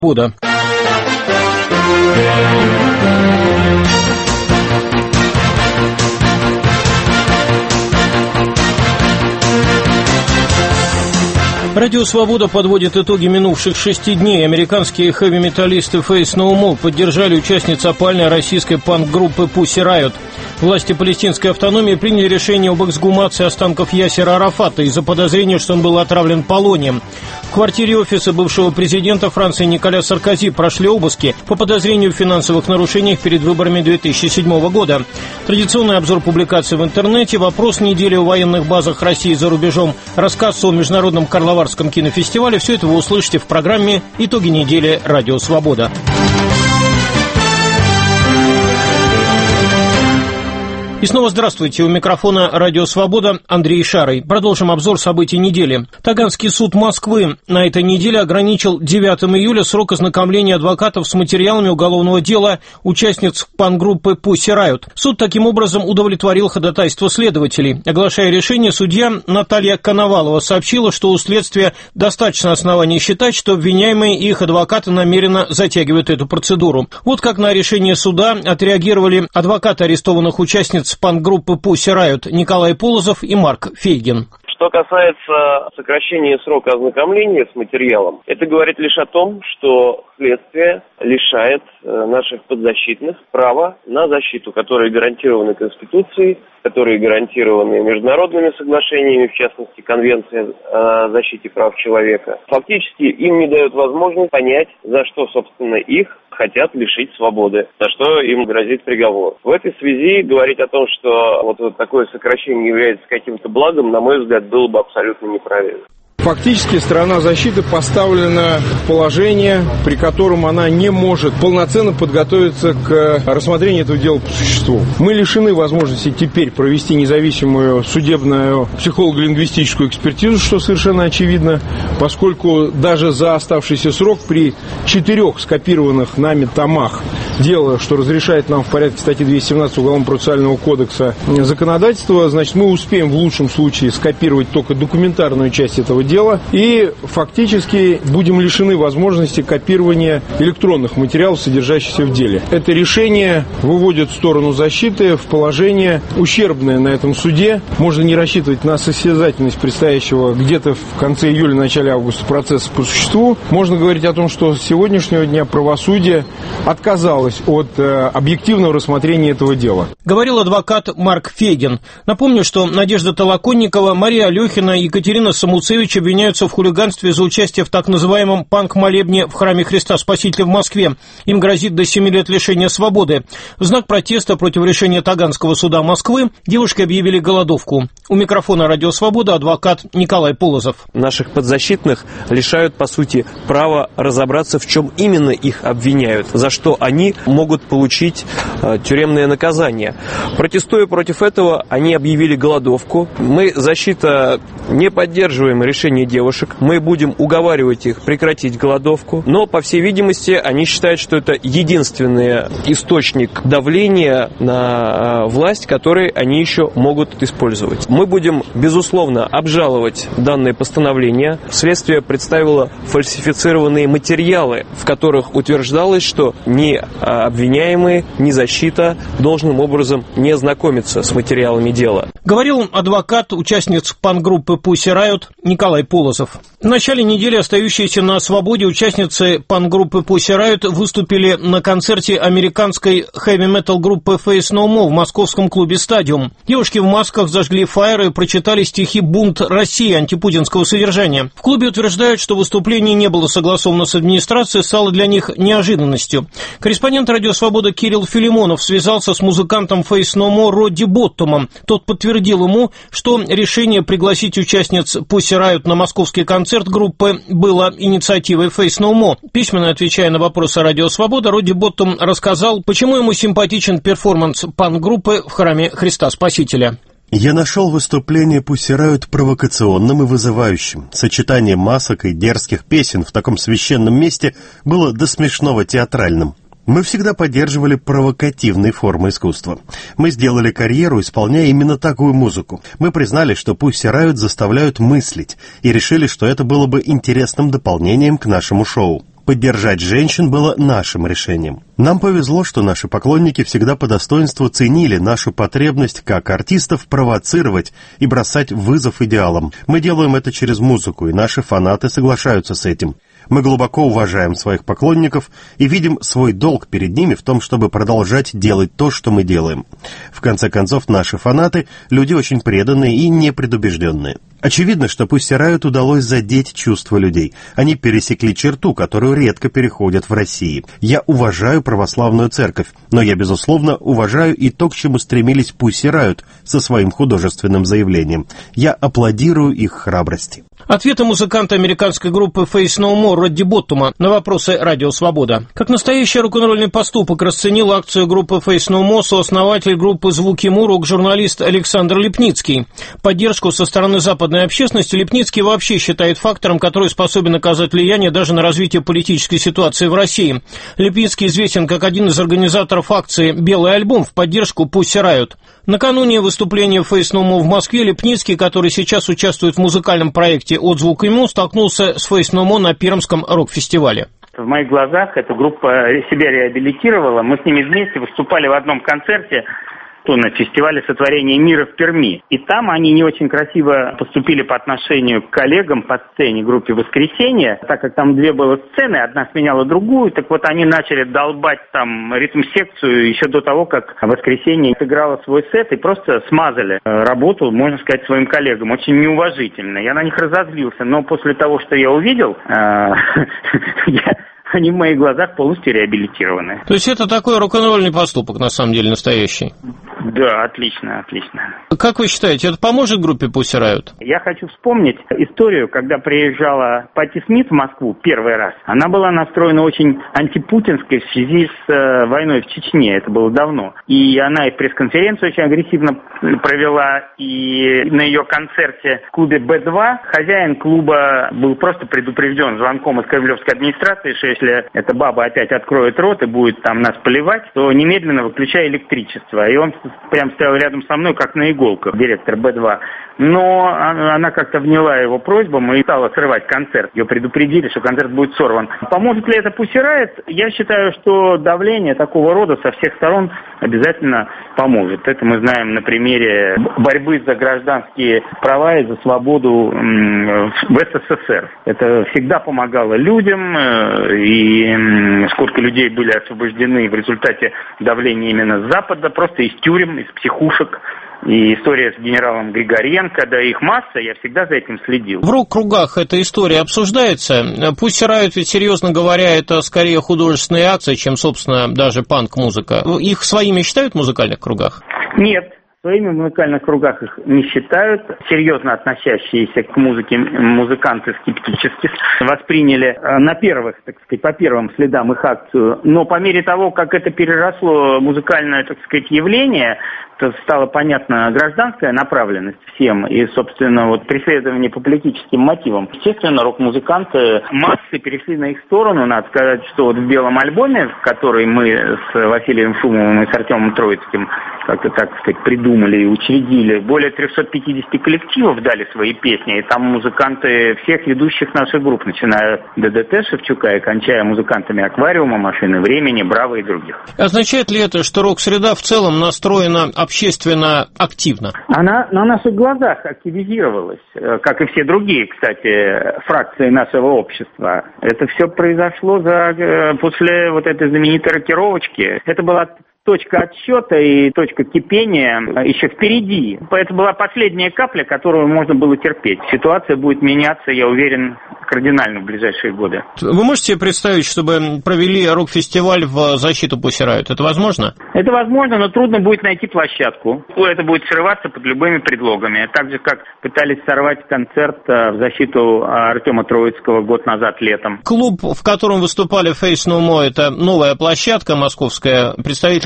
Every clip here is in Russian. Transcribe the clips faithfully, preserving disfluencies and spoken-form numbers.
Свобода. Радио «Свобода» подводит итоги минувших шести дней. Американские хэви-металлисты Faith No More поддержали участниц опальной российской панк-группы Pussy Riot. Власти палестинской автономии приняли решение об эксгумации останков Ясера Арафата из-за подозрения, что он был отравлен полонием. В квартире офиса бывшего президента Франции Николя Саркози прошли обыски по подозрению в финансовых нарушениях перед выборами две тысячи седьмого года. Традиционный обзор публикаций в интернете, вопрос недели о военных базах России за рубежом, рассказ о международном Карловарском кинофестивале – все это вы услышите в программе «Итоги недели. Радио Свобода». И снова здравствуйте. У микрофона «Радио Свобода» Андрей Шарый. Продолжим обзор событий недели. Таганский суд Москвы на этой неделе ограничил девятого июля срок ознакомления адвокатов с материалами уголовного дела участниц панк-группы Pussy Riot. Суд таким образом удовлетворил ходатайство следователей. Оглашая решение, судья Наталья Коновалова сообщила, что у следствия достаточно оснований считать, что обвиняемые и их адвокаты намеренно затягивают эту процедуру. Вот как на решение суда отреагировали адвокаты арестованных участниц панк-группы Pussy Riot Николай Полозов и Марк Фейгин. Что касается сокращения срока ознакомления с материалом, это говорит лишь о том, что следствие лишает наших подзащитных права на защиту, которые гарантированы Конституцией, которые гарантированы международными соглашениями, в частности, Конвенция о защите прав человека. Фактически им не дают возможность понять, за что, собственно, их хотят лишить свободы, за что им грозит приговор. В этой связи говорить о том, что вот, вот такое сокращение является каким-то благом, на мой взгляд, было бы абсолютно неправильно. Фактически сторона защиты поставлена в положение, при котором она не может полноценно подготовиться к рассмотрению этого дела по существу. Мы лишены возможности теперь провести независимую судебную психолого-лингвистическую экспертизу, что совершенно очевидно, поскольку даже за оставшийся срок при четырех скопированных нами томах дела, что разрешает нам в порядке статьи двести семнадцать Уголовно-процессуального кодекса законодательства, значит, мы успеем в лучшем случае скопировать только документарную часть этого дела, дела, и фактически будем лишены возможности копирования электронных материалов, содержащихся в деле. Это решение выводит сторону защиты в положение ущербное на этом суде. Можно не рассчитывать на состязательность предстоящего где-то в конце июля, начале августа процесса по существу. Можно говорить о том, что с сегодняшнего дня правосудие отказалось от э, объективного рассмотрения этого дела. Говорил адвокат Марк Фейгин. Напомню, что Надежда Толоконникова, Мария Алехина и Екатерина Самуцевич обвиняются в хулиганстве за участие в так называемом панк-молебне в храме Христа Спасителя в Москве. Им грозит до семи лет лишения свободы. В знак протеста против решения Таганского суда Москвы девушки объявили голодовку. У микрофона «Радио Свобода» адвокат Николай Полозов. Наших подзащитных лишают, по сути, права разобраться, в чем именно их обвиняют, за что они могут получить э, тюремное наказание. Протестуя против этого, они объявили голодовку. Мы, защита, не поддерживаем решение девушек. Мы будем уговаривать их прекратить голодовку. Но, по всей видимости, они считают, что это единственный источник давления на власть, который они еще могут использовать. Мы будем, безусловно, обжаловать данное постановление. Следствие представило фальсифицированные материалы, в которых утверждалось, что ни обвиняемые, ни защита должным образом не знакомиться с материалами дела. Говорил адвокат участниц панк-группы Pussy Riot Николай Полозов. В начале недели остающиеся на свободе участницы панк-группы Pussy Riot выступили на концерте американской хэви-метал группы Faith No More в московском клубе «Стадиум». Девушки в масках зажгли фаеры и прочитали стихи «Бунт России» антипутинского содержания. В клубе утверждают, что выступление не было согласовано с администрацией, стало для них неожиданностью. Корреспондент «Радио Свобода» Кирилл Филимонов связался с музыкантом Faith No More Родди Боттомом. Тот подтвердил ему, что решение пригласить участниц Pussy Riot на московский концерт группы было инициативой Faith No More. Письменно отвечая на вопросы «Радио Свобода», Родди Боттом рассказал, почему ему симпатичен перформанс панк-группы в храме Христа Спасителя. Я нашел выступление Pussy Riot провокационным и вызывающим. Сочетание масок и дерзких песен в таком священном месте было до смешного театральным. Мы всегда поддерживали провокативные формы искусства. Мы сделали карьеру, исполняя именно такую музыку. Мы признали, что Pussy Riot заставляют мыслить, и решили, что это было бы интересным дополнением к нашему шоу. Поддержать женщин было нашим решением. Нам повезло, что наши поклонники всегда по достоинству ценили нашу потребность как артистов провоцировать и бросать вызов идеалам. Мы делаем это через музыку, и наши фанаты соглашаются с этим. Мы глубоко уважаем своих поклонников и видим свой долг перед ними в том, чтобы продолжать делать то, что мы делаем. В конце концов, наши фанаты – люди очень преданные и непредубежденные. Очевидно, что Pussy Riot удалось задеть чувства людей. Они пересекли черту, которую редко переходят в России. Я уважаю православную церковь, но я, безусловно, уважаю и то, к чему стремились Pussy Riot со своим художественным заявлением. Я аплодирую их храбрости. Ответы музыканта американской группы Faith No More Родди Боттума на вопросы «Радио Свобода». Как настоящий рок-н-ролльный поступок расценил акцию группы Faith No More сооснователь группы «Звуки Му», рок-журналист Александр Липницкий. Поддержку со стороны западной общественности Липницкий вообще считает фактором, который способен оказать влияние даже на развитие политической ситуации в России. Липницкий известен как один из организаторов акции «Белый альбом» в поддержку Pussy Riot. Накануне выступления Faith No More в Москве Липницкий, который сейчас участвует в музыкальном проекте «От звука ему», столкнулся с Faith No More на Пермском рок-фестивале. В моих глазах эта группа себя реабилитировала. Мы с ними вместе выступали в одном концерте на фестивале сотворения мира в Перми. И там они не очень красиво поступили по отношению к коллегам по сцене группе «Воскресенье», так как там две было сцены, одна сменяла другую, так вот они начали долбать там ритм-секцию еще до того, как «Воскресенье» отыграло свой сет и просто смазали работу, можно сказать, своим коллегам. Очень неуважительно. Я на них разозлился, но после того, что я увидел, я... они в моих глазах полностью реабилитированы. То есть это такой рок-н-ролльный поступок, на самом деле, настоящий? Да, отлично, отлично. Как вы считаете, это поможет группе Pussy Riot? Я хочу вспомнить историю, когда приезжала Патти Смит в Москву первый раз. Она была настроена очень антипутинской в связи с э, войной в Чечне, это было давно. И она и пресс-конференцию очень агрессивно провела, и на ее концерте в клубе Бэ два хозяин клуба был просто предупрежден звонком из Кремлевской администрации, что если эта баба опять откроет рот и будет там нас поливать, то немедленно выключай электричество. И он прям стоял рядом со мной, как на иголках, директор Бэ два. Но она как-то вняла его просьбам и стала срывать концерт. Ее предупредили, что концерт будет сорван. Поможет ли это Pussy Riot? Я считаю, что давление такого рода со всех сторон обязательно поможет. Это мы знаем на примере борьбы за гражданские права и за свободу в Эс Эс Эс Эр. Это всегда помогало людям, и сколько людей были освобождены в результате давления именно с Запада, просто из тюрем, из психушек. И история с генералом Григоренко, да, их масса, я всегда за этим следил. В рок-кругах эта история обсуждается. Pussy Riot, ведь, серьезно говоря, это скорее художественные акции, чем, собственно, даже панк-музыка. Их своими считают в музыкальных кругах? Нет. Своими в музыкальных кругах их не считают. Серьезно относящиеся к музыке музыканты скептически восприняли на первых, так сказать, по первым следам их акцию. Но по мере того, как это переросло музыкальное, так сказать, явление, то стала понятна гражданская направленность всем и, собственно, вот преследование по политическим мотивам. Естественно, рок-музыканты массы перешли на их сторону. Надо сказать, что вот в «Белом альбоме», который мы с Василием Шумовым и с Артемом Троицким как-то, так сказать, придумали и учредили, более триста пятьдесят коллективов дали свои песни, и там музыканты всех ведущих наших групп, начиная Дэ Дэ Тэ Шевчука и кончая музыкантами «Аквариума», «Машины времени», «Браво» и других. Означает ли это, что рок-среда в целом настроена общественно активно? Она на наших глазах активизировалась, как и все другие, кстати, фракции нашего общества. Это все произошло за, после вот этой знаменитой рокировочки. Это была точка отсчета и точка кипения еще впереди. Это была последняя капля, которую можно было терпеть. Ситуация будет меняться, я уверен, кардинально в ближайшие годы. Вы можете себе представить, чтобы провели рок-фестиваль в защиту Pussy Riot? Это возможно? Это возможно, но трудно будет найти площадку. Это будет срываться под любыми предлогами. Так же, как пытались сорвать концерт в защиту Артема Троицкого год назад летом. Клуб, в котором выступали Faith No More, это новая площадка московская. Представители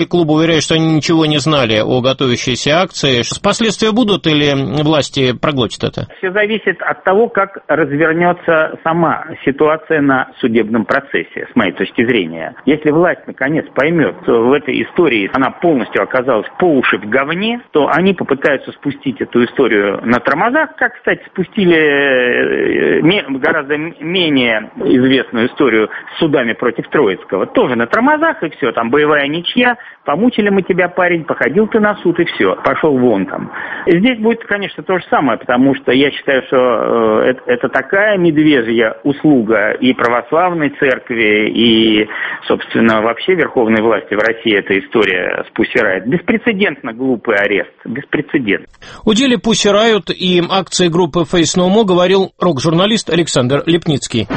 журналисты клуба уверяют, что они ничего не знали о готовящейся акции. Последствия будут или власти проглотят это? Все зависит от того, как развернется сама ситуация на судебном процессе, с моей точки зрения. Если власть наконец поймет, что в этой истории она полностью оказалась по уши в говне, то они попытаются спустить эту историю на тормозах, как, кстати, спустили гораздо менее известную историю с судами против Троицкого. Тоже на тормозах, и все, там боевая ничья, помучили мы тебя, парень, походил ты на суд, и все, пошел вон там. И здесь будет, конечно, то же самое, потому что я считаю, что э, это, это такая медвежья услуга и православной церкви, и, собственно, вообще верховной власти в России эта история с Pussy Riot. Беспрецедентно глупый арест, беспрецедентно. О деле Pussy Riot и акции группы Face No More говорил рок-журналист Александр Лепницкий.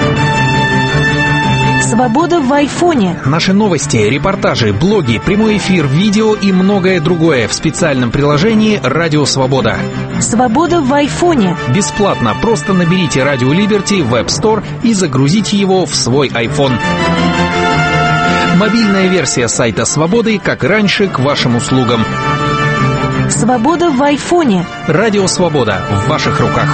Свобода в айфоне. Наши новости, репортажи, блоги, прямой эфир, видео и многое другое в специальном приложении «Радио Свобода». Свобода в айфоне. Бесплатно. Просто наберите «Радио Либерти» в App Store и загрузите его в свой iPhone. Мобильная версия сайта «Свободы», как и раньше, к вашим услугам. Свобода в айфоне. «Радио Свобода» в ваших руках.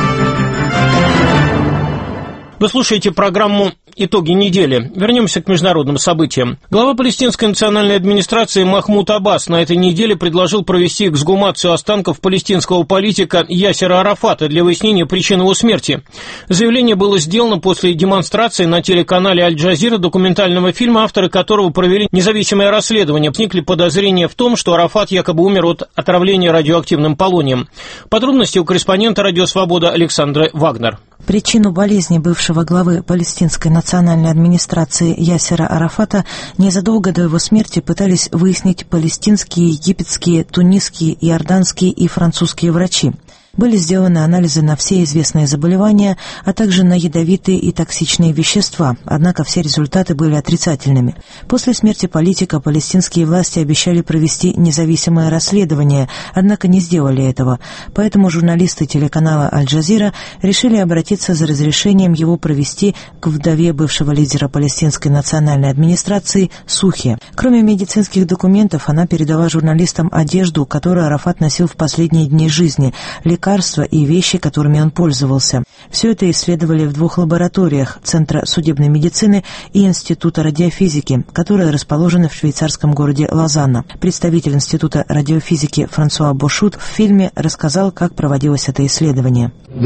Вы слушаете программу «Итоги недели». Вернемся к международным событиям. Глава палестинской национальной администрации Махмуд Аббас на этой неделе предложил провести эксгумацию останков палестинского политика Ясера Арафата для выяснения причин его смерти. Заявление было сделано после демонстрации на телеканале «Аль-Джазира» документального фильма, авторы которого провели независимое расследование. Возникли подозрения в том, что Арафат якобы умер от отравления радиоактивным полонием. Подробности у корреспондента «Радио Свобода» Александры Вагнер. Причину болезни бывшего главы палестинской национальной администрации Ясера Арафата незадолго до его смерти пытались выяснить палестинские, египетские, тунисские, иорданские и французские врачи. Были сделаны анализы на все известные заболевания, а также на ядовитые и токсичные вещества, однако все результаты были отрицательными. После смерти политика палестинские власти обещали провести независимое расследование, однако не сделали этого, поэтому журналисты телеканала «Аль-Джазира» решили обратиться за разрешением его провести к вдове бывшего лидера палестинской национальной администрации Сухе. Кроме медицинских документов, она передала журналистам одежду, которую Арафат носил в последние дни жизни, лекарства и вещи, которыми он пользовался. Все это исследовали в двух лабораториях – Центра судебной медицины и Института радиофизики, которые расположены в швейцарском городе Лозанна. Представитель Института радиофизики Франсуа Бошут в фильме рассказал, как проводилось это исследование.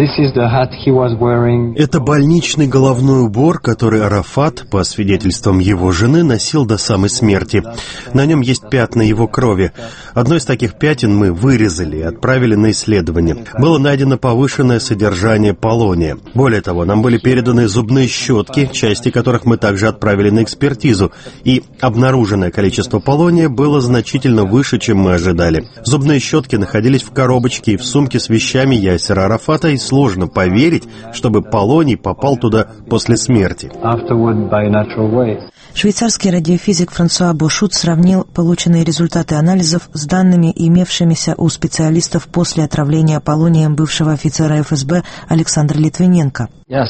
Это больничный головной убор, который Арафат, по свидетельствам его жены, носил до самой смерти. На нем есть пятна его крови. Одно из таких пятен мы вырезали и отправили на исследование. Было найдено повышенное содержание полония. Более того, нам были переданы зубные щетки, части которых мы также отправили на экспертизу, и обнаруженное количество полония было значительно выше, чем мы ожидали. Зубные щетки находились в коробочке и в сумке с вещами Ясера Арафата, и сложно поверить, чтобы полоний попал туда после смерти. Швейцарский радиофизик Франсуа Бошут сравнил полученные результаты анализов с данными, имевшимися у специалистов после отравления полонием бывшего офицера эф эс бэ Александра Литвиненко.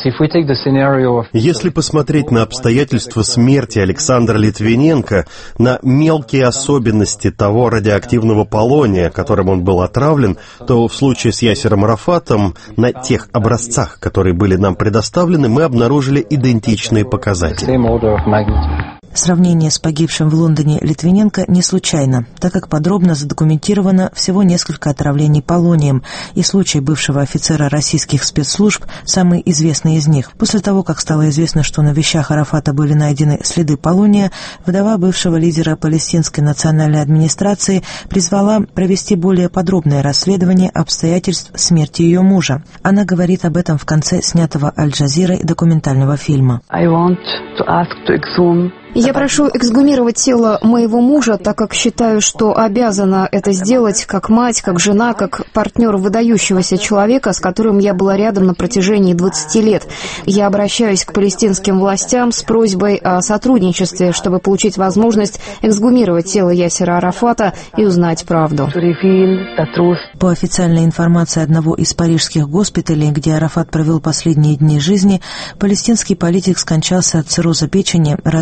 Если посмотреть на обстоятельства смерти Александра Литвиненко, на мелкие особенности того радиоактивного полония, которым он был отравлен, то в случае с Ясером Арафатом на тех образцах, которые были нам предоставлены, мы обнаружили идентичные показатели. Сравнение с погибшим в Лондоне Литвиненко не случайно, так как подробно задокументировано всего несколько отравлений полонием, и случай бывшего офицера российских спецслужб самый известный из них. После того, как стало известно, что на вещах Арафата были найдены следы полония, вдова бывшего лидера палестинской национальной администрации призвала провести более подробное расследование обстоятельств смерти ее мужа. Она говорит об этом в конце снятого Аль-Джазирой документального фильма. Я прошу эксгумировать тело моего мужа, так как считаю, что обязана это сделать как мать, как жена, как партнер выдающегося человека, с которым я была рядом на протяжении двадцати лет. Я обращаюсь к палестинским властям с просьбой о сотрудничестве, чтобы получить возможность эксгумировать тело Ясера Арафата и узнать правду. По официальной информации одного из парижских госпиталей, где Арафат провел последние дни жизни, палестинский политик скончался от цирроза печени, развившегося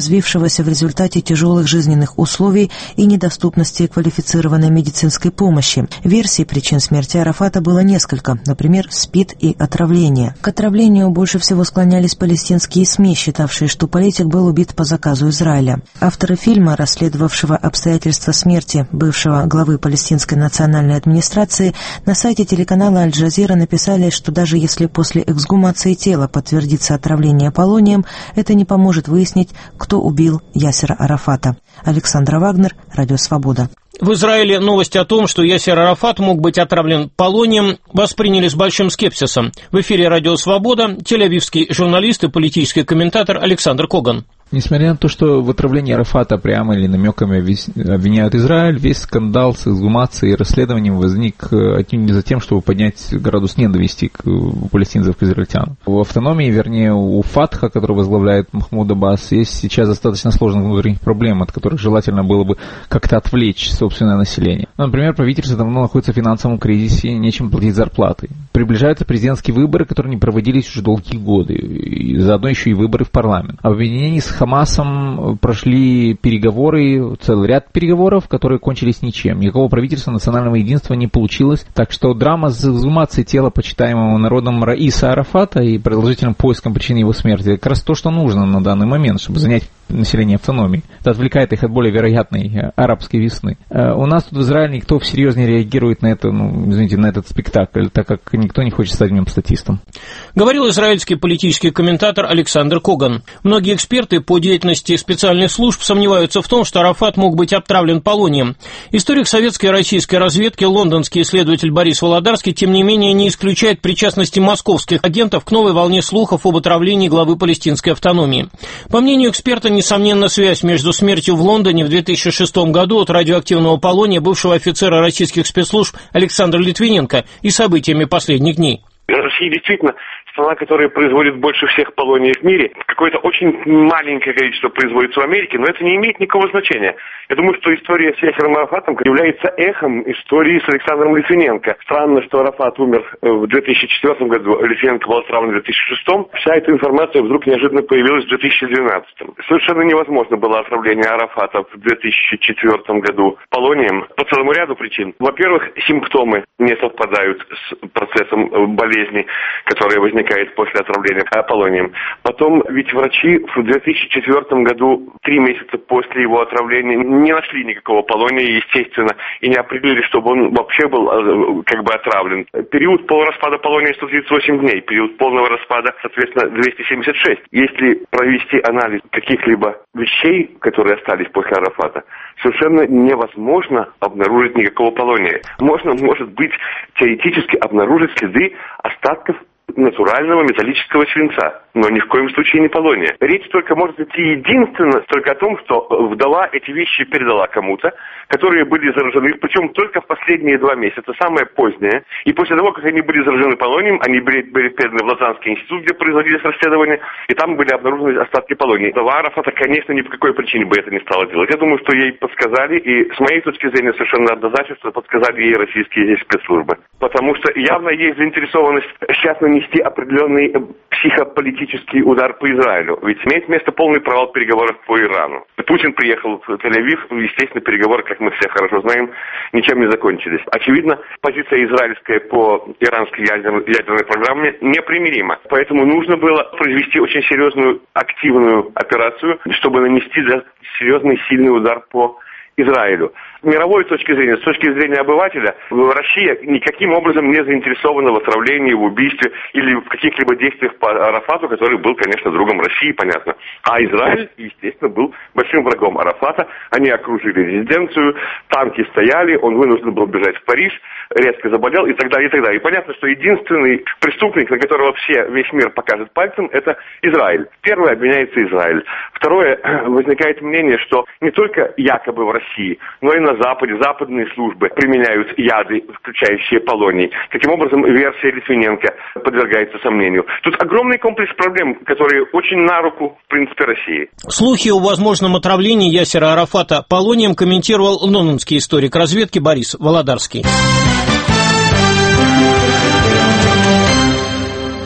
скончавшегося в результате тяжелых жизненных условий и недоступности квалифицированной медицинской помощи. Версий причин смерти Арафата было несколько, например, СПИД и отравление. К отравлению больше всего склонялись палестинские СМИ, считавшие, что политик был убит по заказу Израиля. Авторы фильма, расследовавшего обстоятельства смерти бывшего главы палестинской национальной администрации, на сайте телеканала Аль-Джазира написали, что даже если после эксгумации тела подтвердится отравление полонием, это не поможет выяснить, кто убил Ясера Арафата. Александра Вагнер, Радио Свобода. В Израиле новость о том, что Ясер Арафат мог быть отравлен полонием, восприняли с большим скепсисом. В эфире Радио Свобода тель-авивский журналист и политический комментатор Александр Коган. Несмотря на то, что в отравлении Арафата прямо или намеками обвиняют Израиль, весь скандал с эксгумацией и расследованием возник отнюдь не за тем, чтобы поднять градус ненависти к палестинцам к израильтянам. В автономии, вернее, у Фатха, который возглавляет Махмуд Аббас, есть сейчас достаточно сложных внутренних проблем, от которых желательно было бы как-то отвлечь собственное население. Например, правительство давно находится в финансовом кризисе, нечем платить зарплаты. Приближаются президентские выборы, которые не проводились уже долгие годы, и заодно еще и выборы в парламент. А в объединении с Хамасом прошли переговоры, целый ряд переговоров, которые кончились ничем. Никакого правительства национального единства не получилось. Так что драма с эксгумацией тела почитаемого народом Раиса Арафата и продолжительным поиском причины его смерти — это как раз то, что нужно на данный момент, чтобы занять население автономии. Это отвлекает их от более вероятной арабской весны. У нас тут в Израиле никто всерьез не реагирует на это, ну, извините, на этот спектакль, так как никто не хочет стать мемстатистом. Говорил израильский политический комментатор Александр Коган. Многие эксперты по деятельности специальных служб сомневаются в том, что Арафат мог быть отравлен полонием. Историк советской и российской разведки, лондонский исследователь Борис Володарский, тем не менее, не исключает причастности московских агентов к новой волне слухов об отравлении главы палестинской автономии. По мнению эксперта, несомненно, связь между смертью в Лондоне в две тысячи шестом году от радиоактивного полония бывшего офицера российских спецслужб Александра Литвиненко и событиями последних дней. Россия действительно страна, которая производит больше всех полоний в мире. Какое-то очень маленькое количество производится в Америке, но это не имеет никакого значения. Я думаю, что история с Ясером Арафатом является эхом истории с Александром Литвиненко. Странно, что Арафат умер в две тысячи четвёртом году, Литвиненко был отравлен в две тысячи шестом. Вся эта информация вдруг неожиданно появилась в две тысячи двенадцатом. Совершенно невозможно было отравление Арафата в две тысячи четвёртом году полонием по целому ряду причин. Во-первых, симптомы не совпадают с процессом болезни, которая возникает после отравления полонием. Потом, ведь врачи в две тысячи четвёртом году, три месяца после его отравления, не нашли никакого полония, естественно, и не определили, чтобы он вообще был как бы отравлен. Период полураспада полония сто тридцать восемь дней, период полного распада, соответственно, двести семьдесят шесть. Если провести анализ каких-либо вещей, которые остались после Арафата, совершенно невозможно обнаружить никакого полония. Можно, может быть, теоретически обнаружить следы остатков натурального металлического свинца, но ни в коем случае не полония. Речь только может идти единственно только о том, что вдова эти вещи передала кому-то, которые были заражены, причем только в последние два месяца, самое позднее. И после того, как они были заражены полонием, они были, были переданы в Лозаннский институт, где производились расследования, и там были обнаружены остатки полония. Вдова Арафата, конечно, ни по какой причине бы это не стала делать. Я думаю, что ей подсказали, и с моей точки зрения совершенно однозначно подсказали ей российские спецслужбы. Потому что явно есть заинтересованность сейчас нанести определенный психополитический удар по Израилю. Ведь имеет место полный провал переговоров по Ирану. Путин приехал в Тель-Авив, естественно, переговоры, как мы все хорошо знаем, ничем не закончились. Очевидно, позиция израильская по иранской ядерной, ядерной программе непримирима. Поэтому нужно было произвести очень серьезную активную операцию, чтобы нанести серьезный сильный удар по Израилю. С мировой точки зрения, с точки зрения обывателя, Россия никаким образом не заинтересована в отравлении, в убийстве или в каких-либо действиях по Арафату, который был, конечно, другом России, понятно. А Израиль, естественно, был большим врагом Арафата. Они окружили резиденцию, танки стояли, он вынужден был бежать в Париж, резко заболел и так далее, и так далее. И понятно, что единственный преступник, на которого все, весь мир покажет пальцем, это Израиль. Первое, обвиняется Израиль. Второе, возникает мнение, что не только якобы в России, но и на Западе, западные службы применяют яды, включающие полоний. Таким образом, версия Литвиненко подвергается сомнению. Тут огромный комплекс проблем, которые очень на руку, в принципе, России. Слухи о возможном отравлении Ясера Арафата полонием комментировал лондонский историк разведки Борис Володарский. В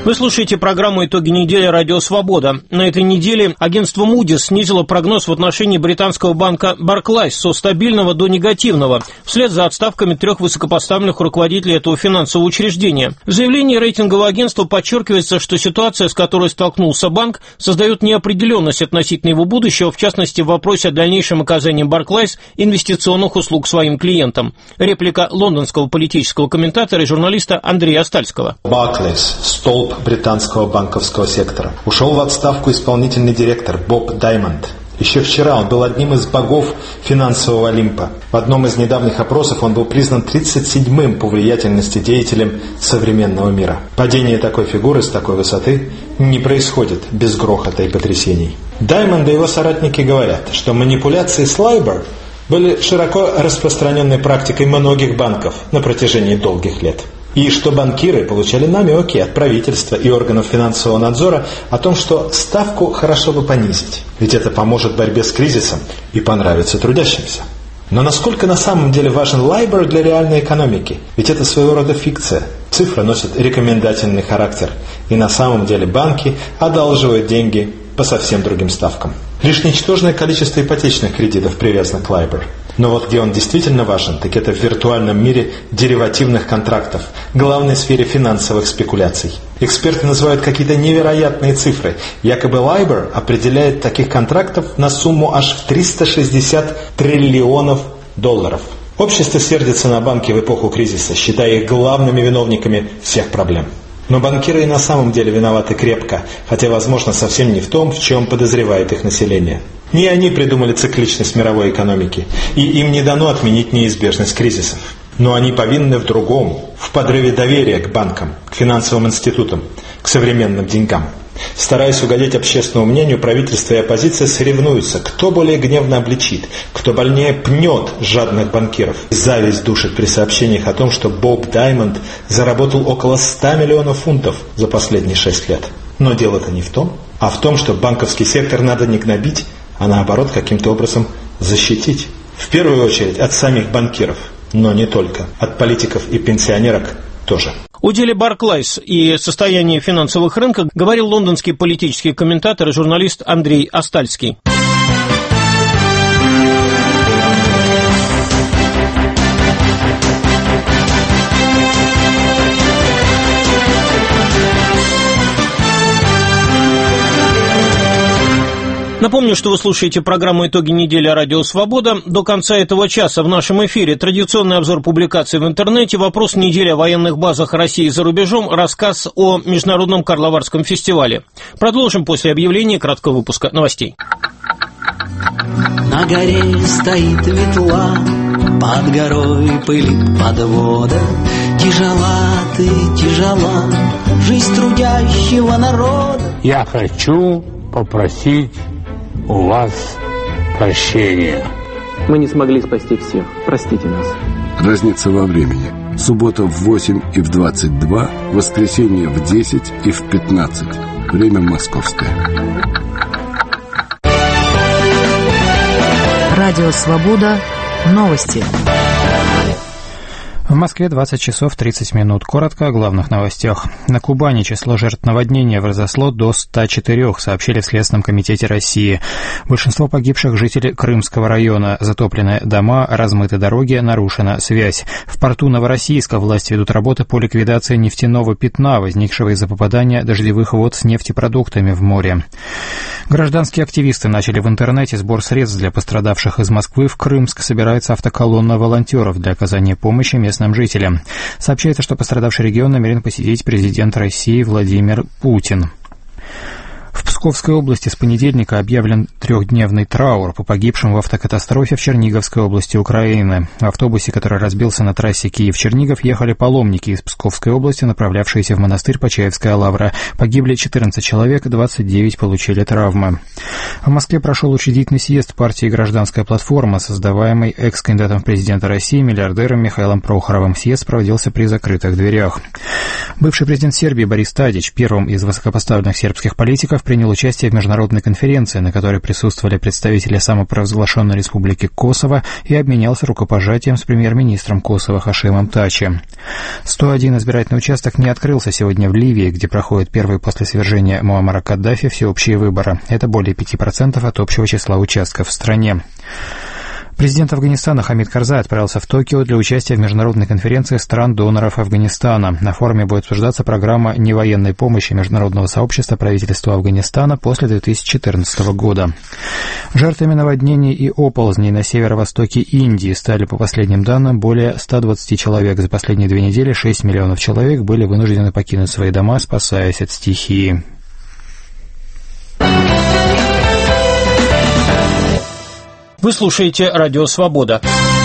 Вы слушаете программу «Итоги недели» Радио Свобода. На этой неделе агентство Moody's снизило прогноз в отношении британского банка Barclays со стабильного до негативного, вслед за отставками трех высокопоставленных руководителей этого финансового учреждения. В заявлении рейтингового агентства подчеркивается, что ситуация, с которой столкнулся банк, создает неопределенность относительно его будущего, в частности, в вопросе о дальнейшем оказании Barclays инвестиционных услуг своим клиентам. Реплика лондонского политического комментатора и журналиста Андрея Остальского. Barclays – столб британского банковского сектора. Ушел в отставку исполнительный директор Боб Даймонд. Еще вчера он был одним из богов финансового Олимпа. В одном из недавних опросов он был признан тридцать седьмым по влиятельности деятелем современного мира. Падение такой фигуры с такой высоты не происходит без грохота и потрясений. Даймонд и его соратники говорят, что манипуляции с Лайбор были широко распространенной практикой многих банков на протяжении долгих лет. И что банкиры получали намеки от правительства и органов финансового надзора о том, что ставку хорошо бы понизить, ведь это поможет в борьбе с кризисом и понравится трудящимся. Но насколько на самом деле важен Лайбор для реальной экономики? Ведь это своего рода фикция. Цифры носят рекомендательный характер. И на самом деле банки одалживают деньги по совсем другим ставкам. Лишь ничтожное количество ипотечных кредитов привязано к Лайбор. Но вот где он действительно важен, так это в виртуальном мире деривативных контрактов, главной сфере финансовых спекуляций. Эксперты называют какие-то невероятные цифры. Якобы Лайбор определяет таких контрактов на сумму аж в триста шестьдесят триллионов долларов. Общество сердится на банки в эпоху кризиса, считая их главными виновниками всех проблем. Но банкиры и на самом деле виноваты крепко, хотя, возможно, совсем не в том, в чем подозревает их население. Не они придумали цикличность мировой экономики, и им не дано отменить неизбежность кризисов. Но они повинны в другом, в подрыве доверия к банкам, к финансовым институтам, к современным деньгам. Стараясь угодить общественному мнению, правительство и оппозиция соревнуются, кто более гневно обличит, кто больнее пнет жадных банкиров. Зависть душит при сообщениях о том, что Боб Даймонд заработал около ста миллионов фунтов за последние шесть лет. Но дело-то не в том, а в том, что банковский сектор надо не гнобить, а наоборот каким-то образом защитить. В первую очередь от самих банкиров, но не только, от политиков и пенсионерок тоже. О деле Barclays и состоянии финансовых рынков говорил лондонский политический комментатор и журналист Андрей Остальский. Напомню, что вы слушаете программу «Итоги недели» Радио Свобода. До конца этого часа в нашем эфире традиционный обзор публикаций в интернете, вопрос недели о военных базах России и за рубежом, рассказ о Международном Карловарском фестивале. Продолжим после объявления краткого выпуска новостей. На горе стоит ветла, под горой пылит подвода. Тяжела ты, тяжела, жизнь трудящего народа. Я хочу попросить у вас прощения. Мы не смогли спасти всех. Простите нас. Разница во времени. Суббота в восемь и в двадцать два, воскресенье в десять и в пятнадцать. Время московское. Радио Свобода. Новости. В Москве двадцать часов тридцать минут. Коротко о главных новостях. На Кубани число жертв наводнения возросло до ста четырёх, сообщили в Следственном комитете России. Большинство погибших жители Крымского района. Затоплены дома, размыты дороги, нарушена связь. В порту Новороссийска власти ведут работы по ликвидации нефтяного пятна, возникшего из-за попадания дождевых вод с нефтепродуктами в море. Гражданские активисты начали в интернете сбор средств для пострадавших из Москвы в Крымск. Собирается автоколонна волонтеров для оказания помощи местным жителям. Сообщается, что пострадавший регион намерен посетить президент России Владимир Путин. В Псковской области с понедельника объявлен трехдневный траур по погибшим в автокатастрофе в Черниговской области Украины. В автобусе, который разбился на трассе Киев-Чернигов, ехали паломники из Псковской области, направлявшиеся в монастырь Почаевская лавра. Погибли четырнадцать человек, двадцать девять получили травмы. В Москве прошел учредительный съезд партии «Гражданская платформа», создаваемый экс-кандидатом в президенты России миллиардером Михаилом Прохоровым. Съезд проводился при закрытых дверях. Бывший президент Сербии Борис Тадич, первым из высокопоставленных сербских политиков, принял принял участие в международной конференции, на которой присутствовали представители самопровозглашенной республики Косово, и обменялся рукопожатием с премьер-министром Косово Хашимом Тачи. сто один избирательный участок не открылся сегодня в Ливии, где проходят первые после свержения Муаммара Каддафи всеобщие выборы. Это более пяти процентов от общего числа участков в стране. Президент Афганистана Хамид Карзай отправился в Токио для участия в международной конференции стран-доноров Афганистана. На форуме будет обсуждаться программа невоенной помощи международного сообщества правительству Афганистана после две тысячи четырнадцатого года. Жертвами наводнений и оползней на северо-востоке Индии стали, по последним данным, более ста двадцати человек. За последние две недели шесть миллионов человек были вынуждены покинуть свои дома, спасаясь от стихии. Вы слушаете «Радио Свобода».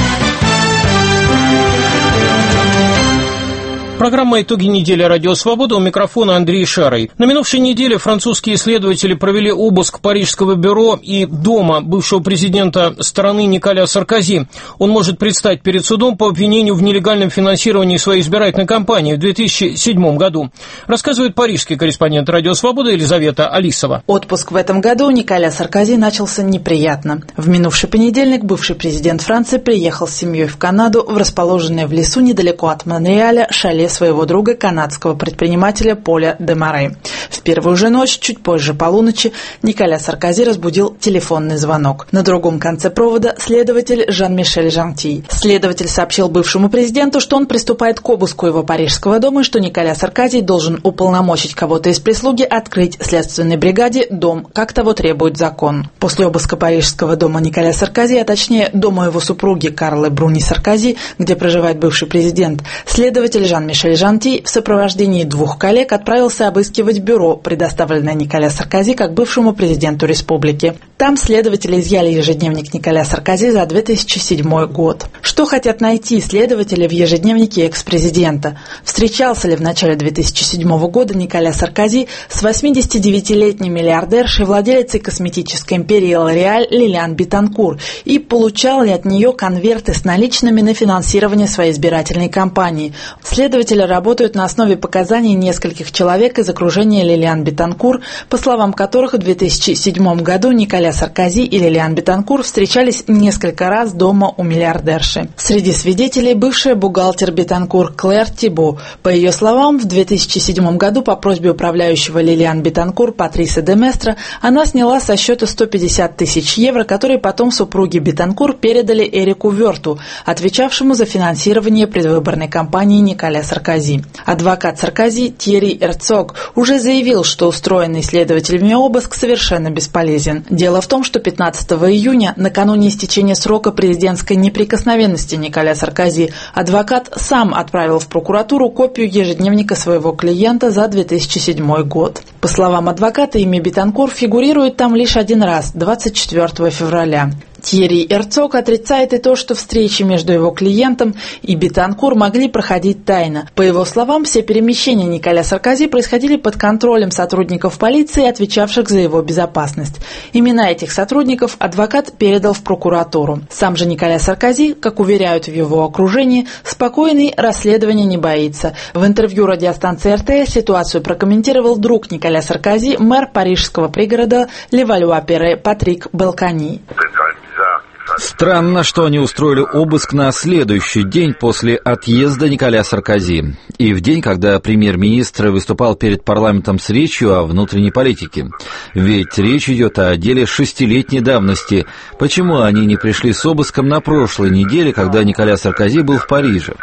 Программа «Итоги недели. Радио Свобода», у микрофона Андрей Шарый. На минувшей неделе французские исследователи провели обыск Парижского бюро и дома бывшего президента страны Николя Саркози. Он может предстать перед судом по обвинению в нелегальном финансировании своей избирательной кампании в две тысячи седьмом году. Рассказывает парижский корреспондент «Радио Свобода» Елизавета Алисова. Отпуск в этом году у Николя Саркози начался неприятно. В минувший понедельник бывший президент Франции приехал с семьей в Канаду в расположенное в лесу недалеко от Монреаля шале своего друга, канадского предпринимателя Поля де Море. В первую же ночь, чуть позже полуночи, Николя Саркози разбудил телефонный звонок. На другом конце провода следователь Жан-Мишель Жанти. Следователь сообщил бывшему президенту, что он приступает к обыску его парижского дома и что Николя Саркози должен уполномочить кого-то из прислуги открыть следственной бригаде дом, как того требует закон. После обыска парижского дома Николя Саркози, а точнее дома его супруги Карлы Бруни Саркози, где проживает бывший президент, следователь Жан-Мишель Жанти в сопровождении двух коллег отправился обыскивать бюро, предоставленное Николя Саркози как бывшему президенту республики. Там следователи изъяли ежедневник Николя Саркози за две тысячи седьмой год. Что хотят найти следователи в ежедневнике экс-президента? Встречался ли в начале две тысячи седьмого года Николя Саркози с восьмидесятидевятилетней миллиардершей, владелицей косметической империи L'Oréal Лилиан Бетанкур, и получал ли от нее конверты с наличными на финансирование своей избирательной кампании? Следователи работают на основе показаний нескольких человек из окружения Лилиан Бетанкур, по словам которых в две тысячи седьмом году Николя Саркози и Лилиан Бетанкур встречались несколько раз дома у миллиардерши. Среди свидетелей бывшая бухгалтер Бетанкур Клэр Тибо. По ее словам, в две тысячи седьмом году по просьбе управляющего Лилиан Бетанкур Патриса де Местро она сняла со счета сто пятьдесят тысяч евро, которые потом супруги Бетанкур передали Эрику Верту, отвечавшему за финансирование предвыборной кампании Николя Саркози. Адвокат Саркози Тьерри Эрцог уже заявил, что устроенный следователями обыск совершенно бесполезен. Дело в том, что пятнадцатого июня, накануне истечения срока президентской неприкосновенности Николя Саркози, адвокат сам отправил в прокуратуру копию ежедневника своего клиента за две тысячи седьмой год. По словам адвоката, имя Бетанкур фигурирует там лишь один раз, двадцать четвёртого февраля. Тьерри Эрцог отрицает и то, что встречи между его клиентом и Бетанкур могли проходить тайно. По его словам, все перемещения Николя Саркози происходили под контролем сотрудников полиции, отвечавших за его безопасность. Имена этих сотрудников адвокат передал в прокуратуру. Сам же Николя Саркози, как уверяют в его окружении, спокойный, расследования не боится. В интервью радиостанции эр тэ ситуацию прокомментировал друг Николя Саркози, мэр парижского пригорода Левалюа-Перре Патрик Балкани. Странно, что они устроили обыск на следующий день после отъезда Николя Саркози и в день, когда премьер-министр выступал перед парламентом с речью о внутренней политике. Ведь речь идет о деле шестилетней давности. Почему они не пришли с обыском на прошлой неделе, когда Николя Саркози был в Париже?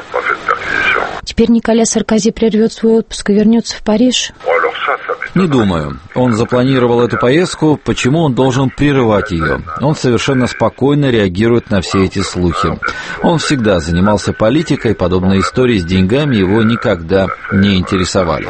Теперь Николя Саркози прервет свой отпуск и вернется в Париж? Не думаю. Он запланировал эту поездку, почему он должен прерывать ее? Он совершенно спокойно реагирует на все эти слухи. Он всегда занимался политикой, подобные истории с деньгами его никогда не интересовали.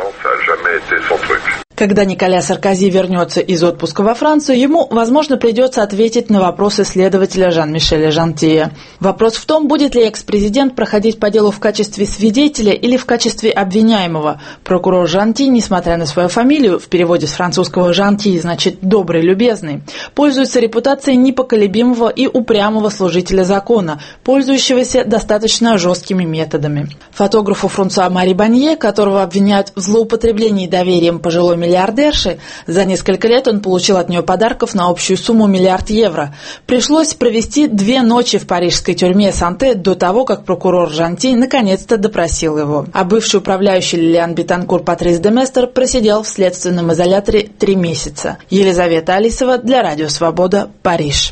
Когда Николя Саркози вернется из отпуска во Францию, ему, возможно, придется ответить на вопросы следователя Жан-Мишеля Жантия. Вопрос в том, будет ли экс-президент проходить по делу в качестве свидетеля или в качестве обвиняемого. Прокурор Жанти, несмотря на свою фамилию, в переводе с французского «Жанти» значит «добрый, любезный», пользуется репутацией непоколебимого и упрямого служителя закона, пользующегося достаточно жесткими методами. Фотографу Франсуа Мари Банье, которого обвиняют в злоупотреблении доверием пожилой миллионер миллиардершей, за несколько лет он получил от нее подарков на общую сумму миллиард евро. Пришлось провести две ночи в парижской тюрьме Санте до того, как прокурор Жанти наконец-то допросил его. А бывший управляющий Лилиан Бетанкур Патрис Деместер просидел в следственном изоляторе три месяца. Елизавета Алисова для Радио Свобода, Париж.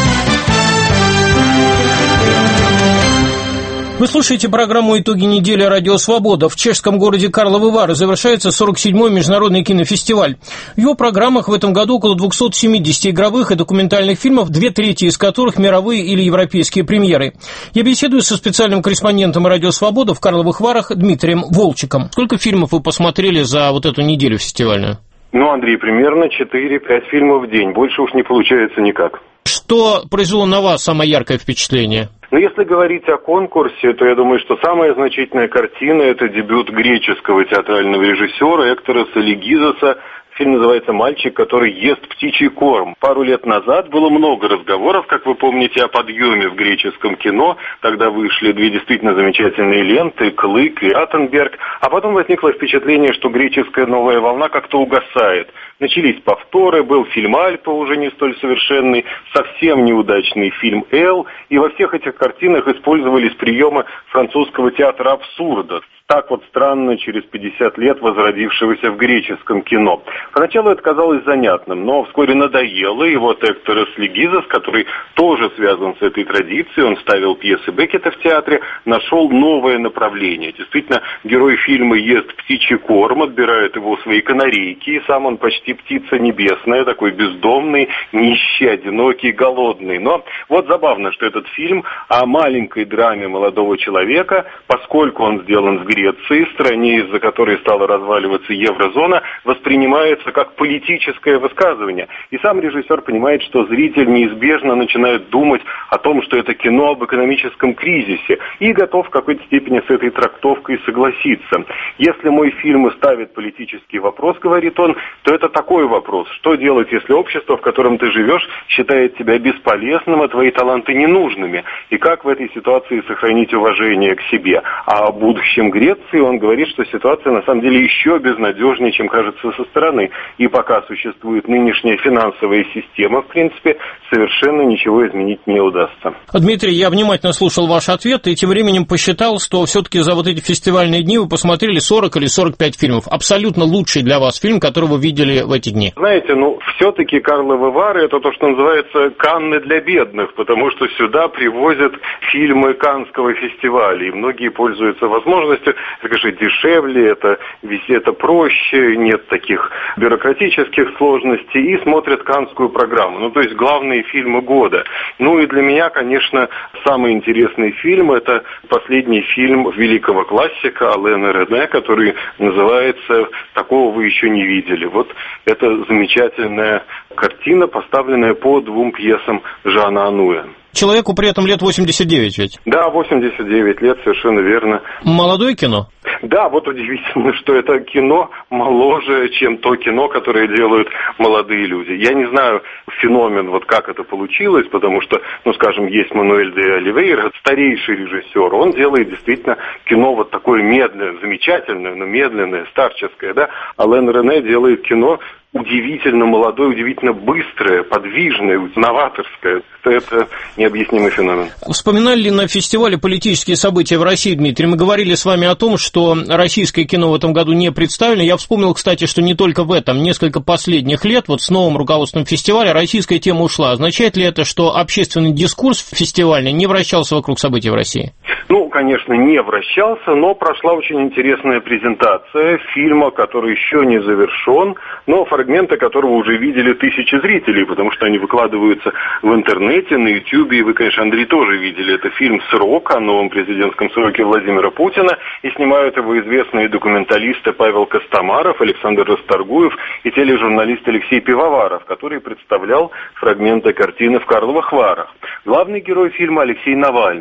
Вы слушаете программу «Итоги недели. Радио Свобода». В чешском городе Карловы Вары завершается сорок седьмой международный кинофестиваль. В его программах в этом году около двухсот семидесяти игровых и документальных фильмов, две трети из которых мировые или европейские премьеры. Я беседую со специальным корреспондентом «Радио Свобода» в Карловых Варах Дмитрием Волчиком. Сколько фильмов вы посмотрели за вот эту неделю фестивальную? Ну, Андрей, примерно четыре-пять фильмов в день. Больше уж не получается никак. Что произвело на вас самое яркое впечатление? Но если говорить о конкурсе, то я думаю, что самая значительная картина – это дебют греческого театрального режиссера Эктора Лигизоса. Фильм называется «Мальчик, который ест птичий корм». Пару лет назад было много разговоров, как вы помните, о подъеме в греческом кино. Тогда вышли две действительно замечательные ленты «Клык» и «Аттенберг». А потом возникло впечатление, что греческая новая волна как-то угасает. Начались повторы, был фильм «Альпа», уже не столь совершенный, совсем неудачный фильм «Эл». И во всех этих картинах использовались приемы французского театра абсурда. Так вот странно через пятьдесят лет возродившегося в греческом кино. Поначалу это казалось занятным, но вскоре надоело, и вот Эктор Лигизос, который тоже связан с этой традицией, он ставил пьесы Беккета в театре, нашел новое направление. Действительно, герой фильма ест птичий корм, отбирает его свои канарейки, и сам он почти птица небесная, такой бездомный, нищий, одинокий, голодный. Но вот забавно, что этот фильм о маленькой драме молодого человека, поскольку он сделан в Греции, стране, из-за которой стала разваливаться еврозона, воспринимается как политическое высказывание. И сам режиссер понимает, что зритель неизбежно начинает думать о том, что это кино об экономическом кризисе, и готов в какой-то степени с этой трактовкой согласиться. Если мой фильм ставит политический вопрос, говорит он, то это такой вопрос. Что делать, если общество, в котором ты живешь, считает тебя бесполезным, а твои таланты ненужными? И как в этой ситуации сохранить уважение к себе? А о будущем Греции он говорит, что ситуация на самом деле еще безнадежнее, чем кажется со стороны. И пока существует нынешняя финансовая система, в принципе, совершенно ничего изменить не удастся. Дмитрий, я внимательно слушал ваш ответ и тем временем посчитал, что все-таки за вот эти фестивальные дни вы посмотрели сорок или сорок пять фильмов. Абсолютно лучший для вас фильм, который вы видели в эти дни. Знаете, ну, все-таки Карловы Вары – это то, что называется Канны для бедных, потому что сюда привозят фильмы Каннского фестиваля, и многие пользуются возможностью. Это, конечно, дешевле, это, это проще, нет таких бюрократических сложностей, и смотрят Каннскую программу. Ну, то есть главные фильмы года. Ну и для меня, конечно, самый интересный фильм – это последний фильм великого классика Алена Рене, который называется «Такого вы еще не видели». Вот это замечательная картина, поставленная по двум пьесам Жана Ануэ. Человеку при этом лет восемьдесят девять ведь? Да, восемьдесят девять лет, совершенно верно. Молодое кино? Да, вот удивительно, что это кино моложе, чем то кино, которое делают молодые люди. Я не знаю феномен, вот как это получилось, потому что, ну, скажем, есть Мануэль де Оливейра, старейший режиссер, он делает действительно кино вот такое медленное, замечательное, но медленное, старческое, да. Ален Рене делает кино удивительно молодое, удивительно быстрое, подвижное, новаторское. Это необъяснимый феномен. Вспоминали ли на фестивале политические события в России, Дмитрий? Мы говорили с вами о том, что российское кино в этом году не представлено. Я вспомнил, кстати, что не только в этом. Несколько последних лет, вот с новым руководством фестиваля, российская тема ушла. Означает ли это, что общественный дискурс фестивальный не вращался вокруг событий в России? Ну, конечно, не вращался, но прошла очень интересная презентация фильма, который еще не завершен, но фрагменты которого уже видели тысячи зрителей, потому что они выкладываются в интернете, на Ютьюбе, и вы, конечно, Андрей, тоже видели. Это фильм «Срок» о новом президентском сроке Владимира Путина, и снимают его известные документалисты Павел Костомаров, Александр Расторгуев и тележурналист Алексей Пивоваров, который представлял фрагменты картины в Карловых Варах. Главный герой фильма Алексей Навальный.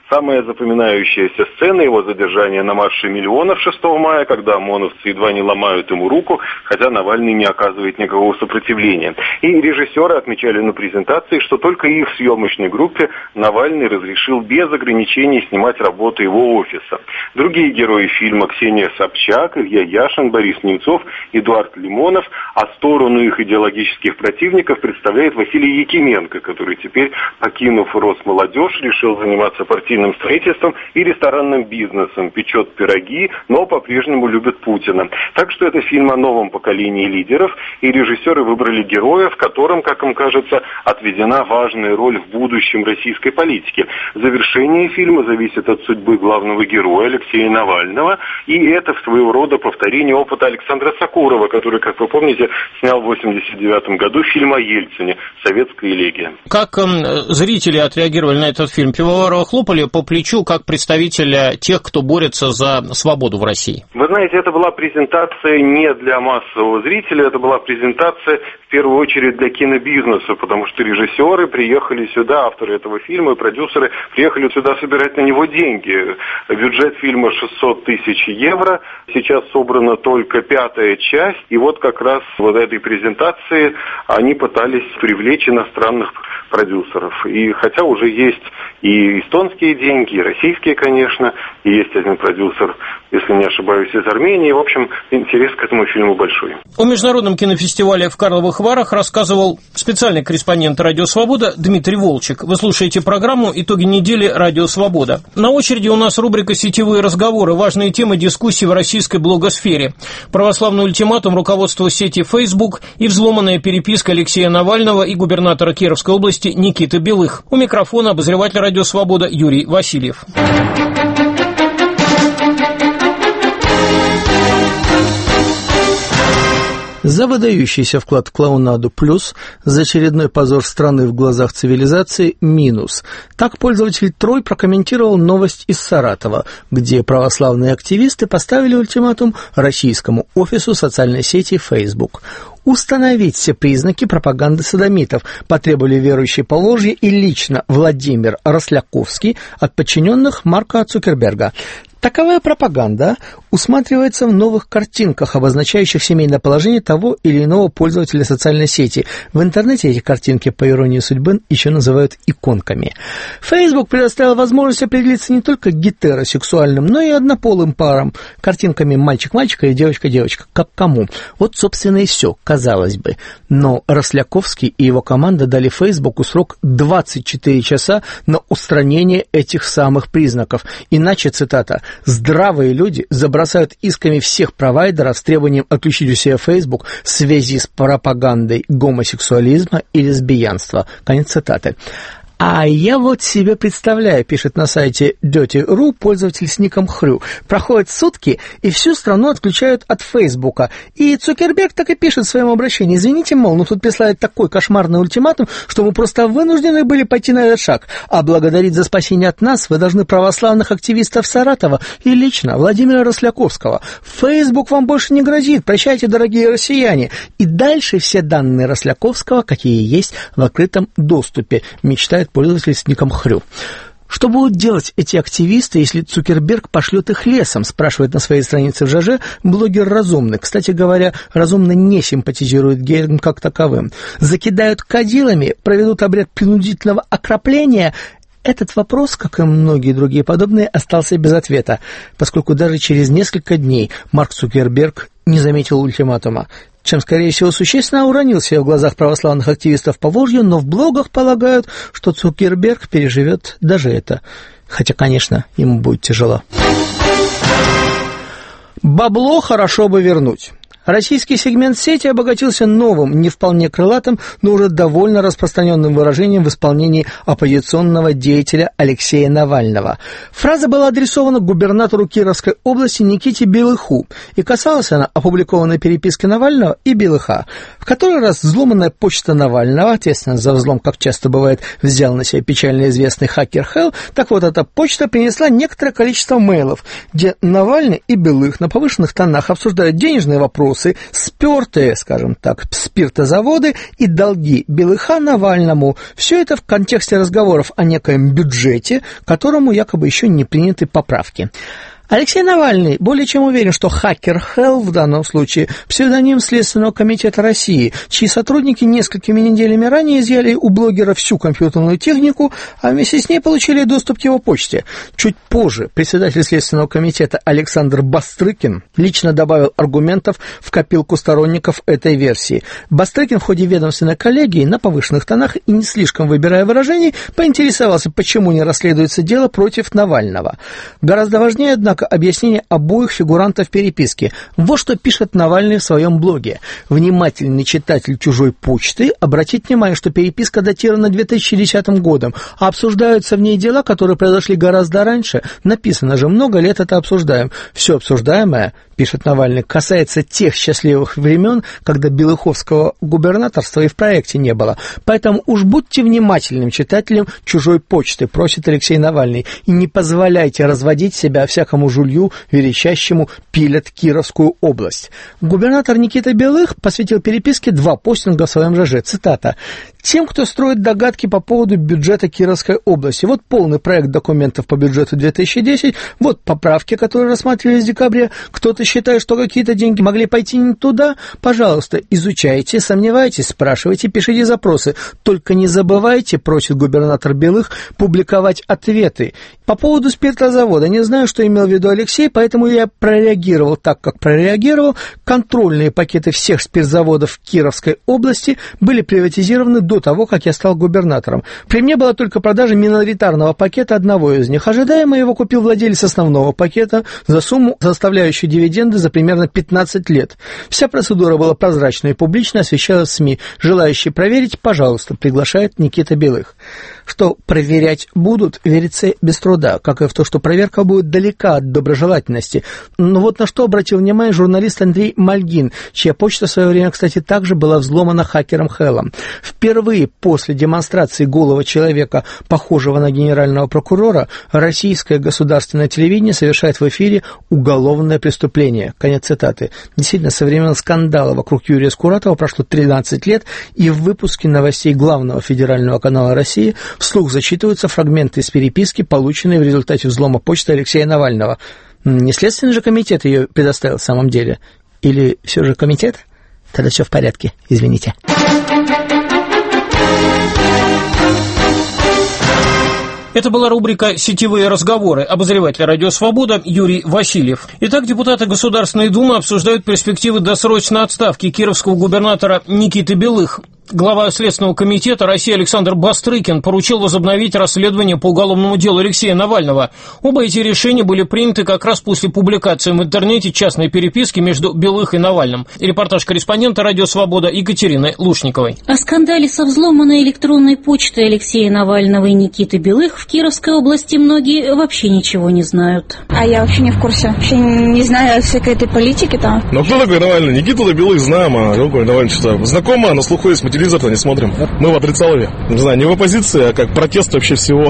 Самая запоминающаяся сцена его задержания на марше миллионов шестого мая, когда ОМОНовцы едва не ломают ему руку, хотя Навальный не оказывает никакого сопротивления. И режиссеры отмечали на презентации, что только их съемочной группе Навальный разрешил без ограничений снимать работы его офиса. Другие герои фильма — Ксения Собчак, Илья Яшин, Борис Немцов, Эдуард Лимонов, а сторону их идеологических противников представляет Василий Якименко, который теперь, покинув Росмолодежь, решил заниматься партийным строительством и ресторанным бизнесом, печет пироги, но по-прежнему любит Путина. Так что это фильм о новом поколении лидеров, и режиссеры выбрали героя, в котором, как им кажется, отведена важная роль в будущем российской политики. Завершение фильма зависит от судьбы главного героя Алексея Навального, и это своего рода повторение опыта Александра Сокурова, который, как вы помните, снял в восемьдесят девятом году фильм о Ельцине «Советская элегия». Как э, зрители отреагировали на этот фильм? Пивоварова хлопали по плечу как представителя тех, кто борется за свободу в России? Вы знаете, это была презентация не для массового зрителя, это была презентация в первую очередь для кинобизнеса, потому что режиссеры приехали сюда, авторы этого фильма и продюсеры приехали сюда собирать на него деньги. Бюджет фильма шестьсот тысяч евро, сейчас собрана только пятая часть, и вот как раз вот этой презентации они пытались привлечь иностранных продюсеров. И хотя уже есть и эстонские деньги, и российские, конечно, и есть один продюсер, если не ошибаюсь, из Армении. В общем, интерес к этому фильму большой. О международном кинофестивале в Карловых Варах рассказывал специальный корреспондент «Радио Свобода» Дмитрий Волчек. Вы слушаете программу «Итоги недели. Радио Свобода». На очереди у нас рубрика «Сетевые разговоры», важные темы дискуссий в российской блогосфере. Православный ультиматум руководству сети Facebook и взломанная переписка Алексея Навального и губернатора Кировской области Никиты Белых. У микрофона обозреватель «Радио Свобода» Юрий Васильев. За выдающийся вклад в клоунаду плюс, за очередной позор страны в глазах цивилизации минус. Так пользователь Трой прокомментировал новость из Саратова, где православные активисты поставили ультиматум российскому офису социальной сети Facebook. Установить все признаки пропаганды содомитов потребовали верующие Поволжья и лично Владимир Росляковский от подчиненных Марка Цукерберга. Таковая пропаганда усматривается в новых картинках, обозначающих семейное положение того или иного пользователя социальной сети. В интернете эти картинки, по иронии судьбы, еще называют иконками. Facebook предоставил возможность определиться не только гетеросексуальным, но и однополым парам, картинками мальчик-мальчика и девочка-девочка, как кому. Вот, собственно, и все, казалось бы. Но Росляковский и его команда дали Фейсбуку срок двадцать четыре часа на устранение этих самых признаков. Иначе, цитата, «здравые люди забросают исками всех провайдеров с требованием отключить у себя Facebook в связи с пропагандой гомосексуализма и лесбиянства». Конец цитаты. А я вот себе представляю, пишет на сайте Dirty точка ру пользователь с ником Хрю. Проходят сутки, и всю страну отключают от Фейсбука. И Цукерберг так и пишет в своем обращении: извините, мол, ну тут прислали такой кошмарный ультиматум, что мы просто вынуждены были пойти на этот шаг. А благодарить за спасение от нас вы должны православных активистов Саратова и лично Владимира Росляковского. Фейсбук вам больше не грозит. Прощайте, дорогие россияне. И дальше все данные Росляковского, какие есть в открытом доступе, мечтает пользователь с ником Хрю. Что будут делать эти активисты, если Цукерберг пошлет их лесом, спрашивает на своей странице в ЖЖ блогер Разумный. Кстати говоря, Разумный не симпатизирует геям как таковым. Закидают кадилами, проведут обряд принудительного окропления. Этот вопрос, как и многие другие подобные, остался без ответа, поскольку даже через несколько дней Марк Цукерберг не заметил ультиматума, чем, скорее всего, существенно уронил себя в глазах православных активистов Поволжья, но в блогах полагают, что Цукерберг переживет даже это. Хотя, конечно, ему будет тяжело. Бабло хорошо бы вернуть. Российский сегмент сети обогатился новым, не вполне крылатым, но уже довольно распространенным выражением в исполнении оппозиционного деятеля Алексея Навального. Фраза была адресована губернатору Кировской области Никите Белыху, и касалась она опубликованной переписки Навального и Белыха. В который раз взломанная почта Навального, ответственность за взлом, как часто бывает, взял на себя печально известный хакер Hell, так вот эта почта принесла некоторое количество мейлов, где Навальный и Белых на повышенных тонах обсуждают денежные вопросы, вопросы, спертые, скажем так, спиртозаводы и долги Белыха Навальному. Все это в контексте разговоров о некоем бюджете, которому якобы еще не приняты поправки. Алексей Навальный более чем уверен, что хакер Hell в данном случае псевдоним Следственного комитета России, чьи сотрудники несколькими неделями ранее изъяли у блогера всю компьютерную технику, а вместе с ней получили доступ к его почте. Чуть позже председатель Следственного комитета Александр Бастрыкин лично добавил аргументов в копилку сторонников этой версии. Бастрыкин в ходе ведомственной коллегии на повышенных тонах и не слишком выбирая выражений поинтересовался, почему не расследуется дело против Навального. Гораздо важнее, однако, объяснение обоих фигурантов переписки. Вот что пишет Навальный в своем блоге. Внимательный читатель «Чужой почты» обратит внимание, что переписка датирована две тысячи десятым годом, а обсуждаются в ней дела, которые произошли гораздо раньше. Написано же, много лет это обсуждаем. Все обсуждаемое, пишет Навальный, касается тех счастливых времен, когда белыховского губернаторства и в проекте не было. Поэтому уж будьте внимательным читателем «Чужой почты», просит Алексей Навальный, и не позволяйте разводить себя всякому жулью, верещащему «пилят Кировскую область». Губернатор Никита Белых посвятил переписке два постинга в своем ЖЖ. Цитата. «Тем, кто строит догадки по поводу бюджета Кировской области. Вот полный проект документов по бюджету две тысячи десятого, вот поправки, которые рассматривались в декабре. Кто-то считает, что какие-то деньги могли пойти не туда. Пожалуйста, изучайте, сомневайтесь, спрашивайте, пишите запросы. Только не забывайте, просит губернатор Белых, публиковать ответы. По поводу спиртозавода. Не знаю, что имел в виду Алексей, поэтому я прореагировал так, как прореагировал. Контрольные пакеты всех спиртзаводов Кировской области были приватизированы до того, как я стал губернатором. При мне была только продажа миноритарного пакета одного из них. Ожидаемо его купил владелец основного пакета за сумму, составляющую дивиденды за примерно пятнадцать лет. Вся процедура была прозрачна и публично освещалась в СМИ. Желающие проверить, пожалуйста, приглашает Никита Белых. Что проверять будут, верится без труда, как и в то, что проверка будет далека от доброжелательности. Но вот на что обратил внимание журналист Андрей Мальгин, чья почта в свое время, кстати, также была взломана хакером Хеллом. Впервые после демонстрации голого человека, похожего на генерального прокурора, российское государственное телевидение совершает в эфире уголовное преступление. Конец цитаты. Действительно, со времен скандала вокруг Юрия Скуратова прошло тринадцать лет, и в выпуске новостей главного федерального канала России вслух зачитываются фрагменты из переписки, полученные в результате взлома почты Алексея Навального. Не Следственный же комитет ее предоставил в самом деле? Или все же комитет? Тогда все в порядке, извините. Это была рубрика «Сетевые разговоры». Обозреватель «Радио Свобода» Юрий Васильев. Итак, депутаты Государственной Думы обсуждают перспективы досрочной отставки кировского губернатора Никиты Белых. Глава Следственного комитета России Александр Бастрыкин поручил возобновить расследование по уголовному делу Алексея Навального. Оба эти решения были приняты как раз после публикации в интернете частной переписки между Белых и Навальным. Репортаж корреспондента «Радио Свобода» Екатерины Лушниковой. О скандале со взломанной электронной почтой Алексея Навального и Никиты Белых в Кировской области многие вообще ничего не знают. А я вообще не в курсе. Вообще не знаю всякой этой политики там. Ну кто такой Навальный? Никиту Белых знаем, а какой Навальный что-то знакомо, на слуху есть, телевизор-то не смотрим. Мы в отрицалове. Не знаю, не в оппозиции, а как протест вообще всего.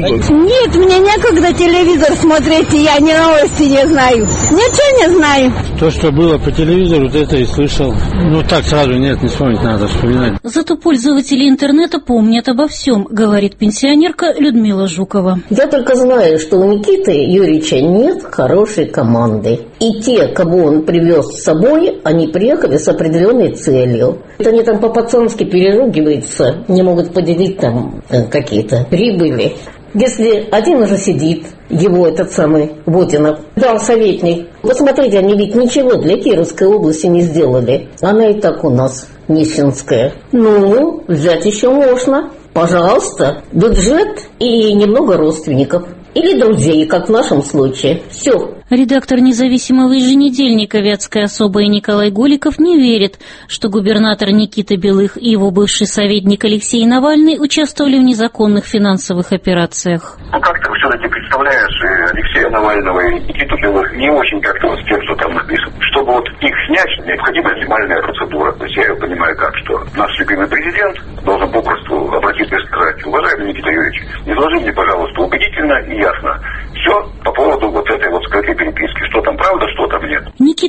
Нет, мне некогда телевизор смотреть, и я ни новости не знаю. Ничего не знаю. То, что было по телевизору, вот это и слышал. Ну так сразу нет, не вспомнить надо, вспоминать. Зато пользователи интернета помнят обо всем, говорит пенсионерка Людмила Жукова. Я только знаю, что у Никиты Юрьевича нет хорошей команды. И те, кого он привез с собой, они приехали с определенной целью. Это они там по-пацански переругиваются, не могут поделить там э, какие-то прибыли. Если один уже сидит, его этот самый Водинов, дал советник. Посмотрите, они ведь ничего для Кировской области не сделали. Она и так у нас нищенская. Ну, взять еще можно. Пожалуйста, бюджет и немного родственников. Или друзей, как в нашем случае. Все. Редактор независимого еженедельника «Вятская особа» Николай Голиков не верит, что губернатор Никита Белых и его бывший советник Алексей Навальный участвовали в незаконных финансовых операциях. Ну, как-то все-таки представляешь Алексея Навального и Никиту Белых не очень как-то с тем, что там написано. Чтобы вот их снять, необходима нормальная процедура. То есть я понимаю как, что наш любимый президент должен попросту обратиться и сказать: уважаемый Никита Юрьевич, изложи мне, пожалуйста, убедительно и ясно все по поводу вот этой вот скрытой переписки. Что там правда, что там нет. Никита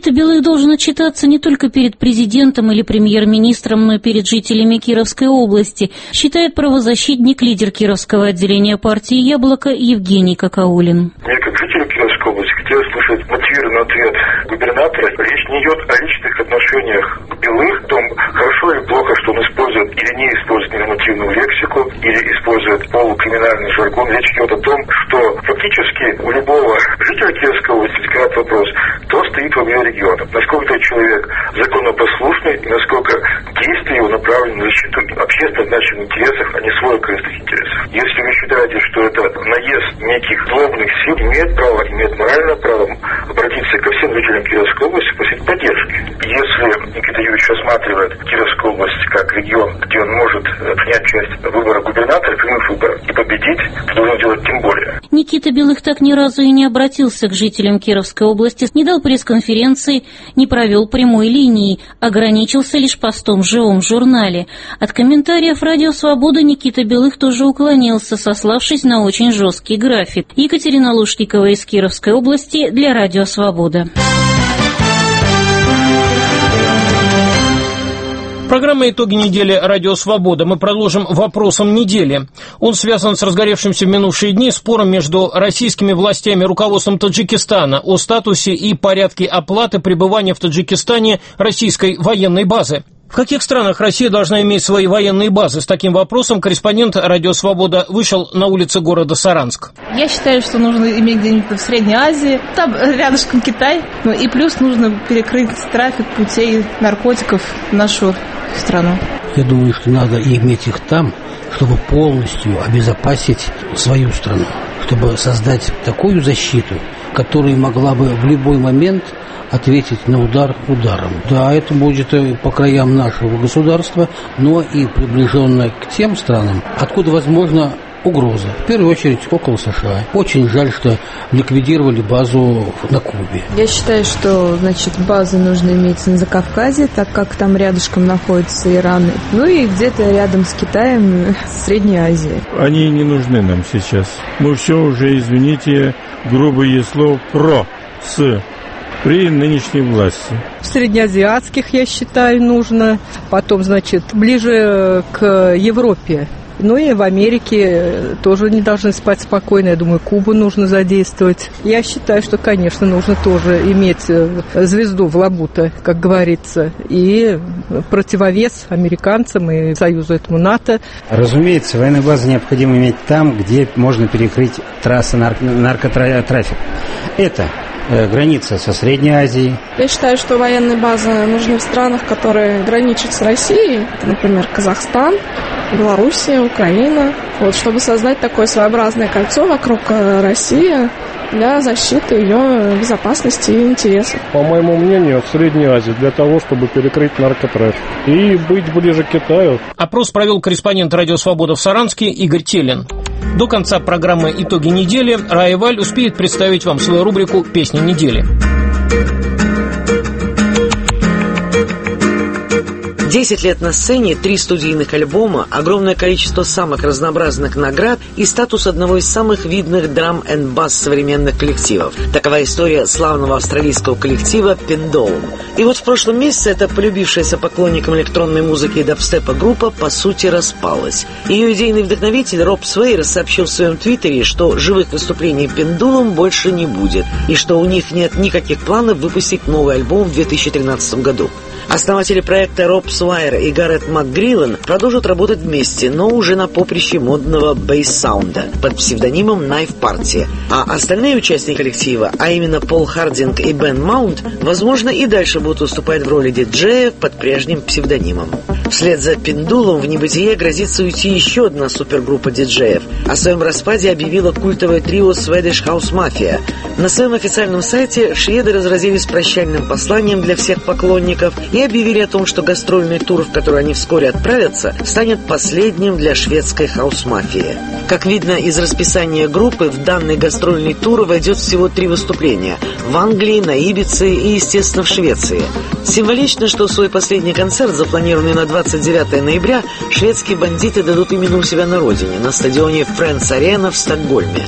Никита Белых должен отчитаться не только перед президентом или премьер-министром, но и перед жителями Кировской области, считает правозащитник, лидер Кировского отделения партии «Яблоко» Евгений Какаулин. Я как житель Кировской области хотел услышать мотивированный ответ губернатора. Речь не идет о личных отношениях Белых, о том, хорошо или плохо, что он использует или не использует ненормативную лексику, или использует полукриминальный жаргон. Речь идет о том, что фактически у любого жителя Кировской области возникает вопрос, кто стоит во главе региона, насколько этот человек законопослушный, и насколько действия его направлены на защиту общественно значимых интересов, а не своих корыстных интересов. Если вы считаете, что это наезд неких злобных сил, имеет право, имеет моральное право обратиться ко всем жителям Кировской области, просить поддержки. Если Никита Юрьевич рассматривает Кировскую область как регион, где он может принять часть выбора губернатора, прямых выборов и победить, то должен делать тем более. Никита Белых так ни разу и не обратился к жителям Кировской области, не дал пресс-конференции, не провел прямой линии, ограничился лишь постом в живом журнале. От комментариев «Радио Свобода» Никита Белых тоже уклонился, сославшись на очень жесткий график. Екатерина Лушникова из Кировской области для «Радио Свобода». Программа «Итоги недели. Радио Свобода». Мы продолжим вопросом недели. Он связан с разгоревшимся в минувшие дни спором между российскими властями и руководством Таджикистана о статусе и порядке оплаты пребывания в Таджикистане российской военной базы. В каких странах Россия должна иметь свои военные базы? С таким вопросом корреспондент «Радио Свобода» вышел на улицы города Саранск. Я считаю, что нужно иметь где-нибудь в Средней Азии. Там рядышком Китай. Ну и плюс нужно перекрыть трафик путей наркотиков в нашу страну. Я думаю, что надо иметь их там, чтобы полностью обезопасить свою страну, чтобы создать такую защиту, которая могла бы в любой момент ответить на удар ударом. Да, это будет по краям нашего государства, но и приближенное к тем странам, откуда возможно угроза. В первую очередь около США. Очень жаль, что ликвидировали базу на Кубе. Я считаю, что, значит, базы нужно иметь на Закавказье, так как там рядышком находится Иран. Ну и где-то рядом с Китаем, в Средней Азии. Они не нужны нам сейчас. Мы все уже, извините, грубые слова про с при нынешней власти. В среднеазиатских, я считаю, нужно. Потом, значит, ближе к Европе. Ну и в Америке тоже не должны спать спокойно. Я думаю, Кубу нужно задействовать. Я считаю, что, конечно, нужно тоже иметь звезду в лабута, как говорится, и противовес американцам и союзу этому НАТО. Разумеется, военную базу необходимо иметь там, где можно перекрыть трассы нарк- наркотрафика. Это граница со Средней Азией. Я считаю, что военные базы нужны в странах, которые граничат с Россией, например, Казахстан, Белоруссия, Украина, вот, чтобы создать такое своеобразное кольцо вокруг России для защиты ее безопасности и интересов. По моему мнению, в Средней Азии для того, чтобы перекрыть наркотрафик и быть ближе к Китаю. Опрос провел корреспондент «Радио Свобода» в Саранске Игорь Телин. До конца программы «Итоги недели» Рая Валь успеет представить вам свою рубрику «Песня недели». Десять лет на сцене, три студийных альбома, огромное количество самых разнообразных наград и статус одного из самых видных драм-энд-бас современных коллективов. Такова история славного австралийского коллектива Pendulum. И вот в прошлом месяце эта полюбившаяся поклонникам электронной музыки и дабстепа группа по сути распалась. Ее идейный вдохновитель Роб Свейер сообщил в своем твиттере, что живых выступлений Pendulum больше не будет, и что у них нет никаких планов выпустить новый альбом в две тысячи тринадцатом году. Основатели проекта Роб Свайер и Гаррет МакГриллен продолжат работать вместе, но уже на поприще модного бейс-саунда под псевдонимом Knife Party. А остальные участники коллектива, а именно Пол Хардинг и Бен Маунт, возможно, и дальше будут выступать в роли диджеев под прежним псевдонимом. Вслед за Pendulum в небытие грозится уйти еще одна супергруппа диджеев. О своем распаде объявила культовое трио Swedish House Mafia. На своем официальном сайте шведы разразились прощальным посланием для всех поклонников и объявили о том, что гастрольный тур, в который они вскоре отправятся, станет последним для шведской хаус-мафии. Как видно из расписания группы, в данный гастрольный тур войдет всего три выступления – в Англии, на Ибице и, естественно, в Швеции. Символично, что свой последний концерт, запланированный на двадцать девятое ноября, шведские бандиты дадут именно у себя на родине, на стадионе Friends Arena в Стокгольме.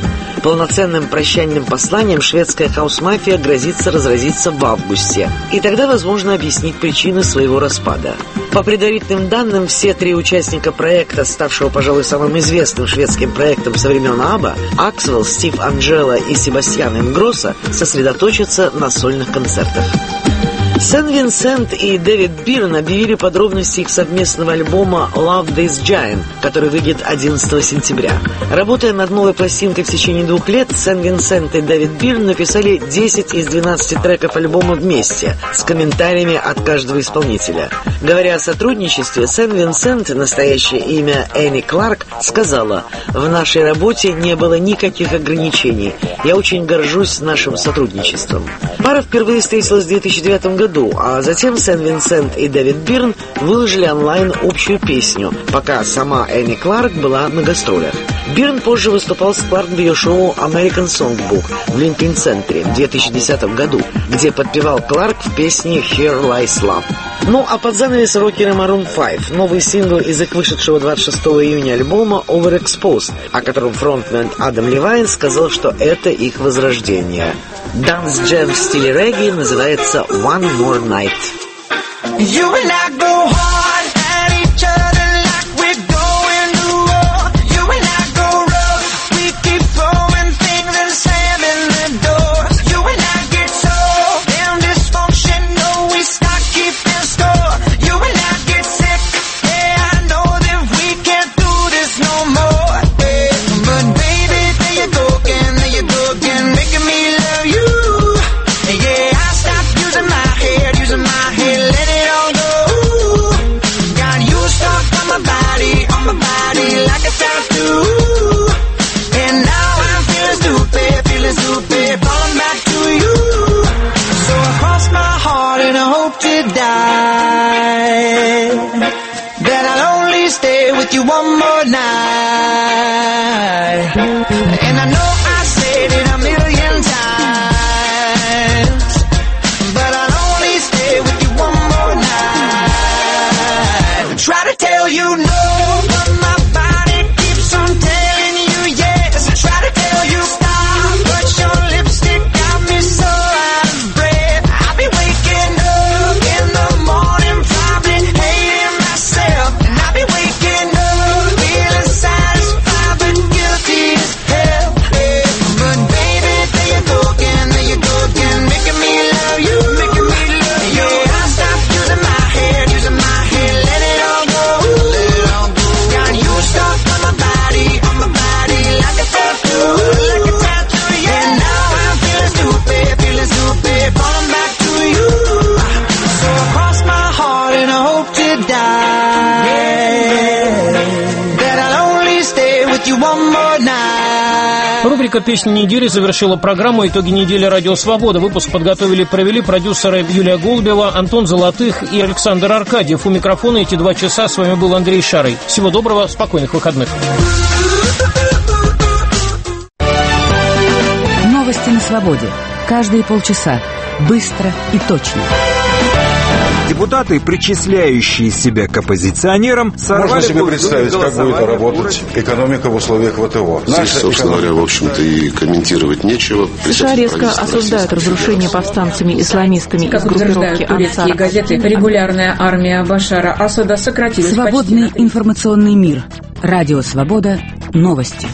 Полноценным прощальным посланием шведская хаус-мафия грозится разразиться в августе. И тогда возможно объяснить причины своего распада. По предварительным данным, все три участника проекта, ставшего, пожалуй, самым известным шведским проектом со времен Абба, Аксвелл, Стив Анджело и Себастьян Ингросса, сосредоточатся на сольных концертах. Сен-Винсент и Дэвид Бирн объявили подробности их совместного альбома «Love This Giant», который выйдет одиннадцатого сентября. Работая над новой пластинкой в течение двух лет, Сен-Винсент и Дэвид Бирн написали десять из двенадцати треков альбома вместе, с комментариями от каждого исполнителя. Говоря о сотрудничестве, Сен-Винсент, настоящее имя Энни Кларк, сказала: «В нашей работе не было никаких ограничений. Я очень горжусь нашим сотрудничеством». Пара впервые встретилась в две тысячи девятом году, а затем Сен-Винсент и Дэвид Бирн выложили онлайн общую песню, пока сама Энни Кларк была на гастролях. Бирн позже выступал с Кларк в ее шоу American Songbook в Линкольн-центре в две тысячи десятом году, где подпевал Кларк в песне Here Lies Love. Ну а под занавес рокеры Maroon пять, новый сингл из их вышедшего двадцать шестого июня альбома Overexposed, о котором фронтмен Адам Левайн сказал, что это их возрождение. Данс-джем в стиле регги называется One More Night. You and I go hard at each other like we're going to war. You and I go rough, we keep throwing things and slamming the doors. You and I get so damn dysfunctional, we start keeping score. You and I get sick, yeah, I know that we can't do this no more. Yeah. But baby, there you go again, there you go again, making me love you. Yeah, I stopped using my head, using my head, let it all go. Got you stuck on my body, on my body like a tattoo. And now I'm feeling stupid, feeling stupid, falling back to you. So I cross my heart and I hope to die, that I'll only stay with you one more night. And I know I said it a million times, but I'll only stay with you one more night. Try to tell you no, but my body keeps on telling you yes. Try to tell you stop, but your lipstick got me so out of breath. I'll be waking up in the morning, probably hating myself. And I'll be waking up feeling satisfied but guilty as hell. But baby, there you go again, there you go again, making me love you, making me love you. Yeah, I stopped using my head, using my head, let it all go, let it all go. Got you stuck on my body, on my body like a tattoo, like a tattoo. Yeah, and now I'm feeling stupid, feeling stupid, falling back to you. So I cross my heart and I hope to die, that I'll only stay with you one more night. Рубрика «Песни недели» завершила программу «Итоги недели. Радио Свобода». Выпуск подготовили и провели продюсеры Юлия Голубева, Антон Золотых и Александр Аркадьев. У микрофона эти два часа с вами был Андрей Шарый. Всего доброго, спокойных выходных. Новости на свободе. Каждые полчаса. Быстро и точно. Депутаты, причисляющие себя к оппозиционерам, сорвали... Можно себе представить, как будет работать экономика в условиях ВТО. Здесь, собственно говоря, в общем-то, и комментировать нечего. США резко осуждают разрушение повстанцами-исламистами из группировки турецкие Ансар. газеты, регулярная армия Башара Асада сократилась. Свободный почти... информационный мир. Радио Свобода. Новости.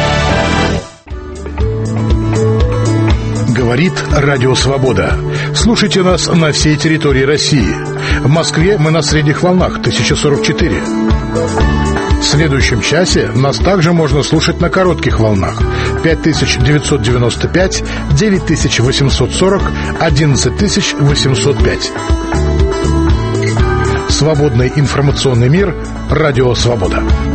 Говорит Радио Свобода. Слушайте нас на всей территории России. В Москве мы на средних волнах тысяча сорок четыре. В следующем часе нас также можно слушать на коротких волнах пять тысяч девятьсот девяносто пять, девять тысяч восемьсот сорок, одиннадцать тысяч восемьсот пять. Свободный информационный мир. Радио Свобода.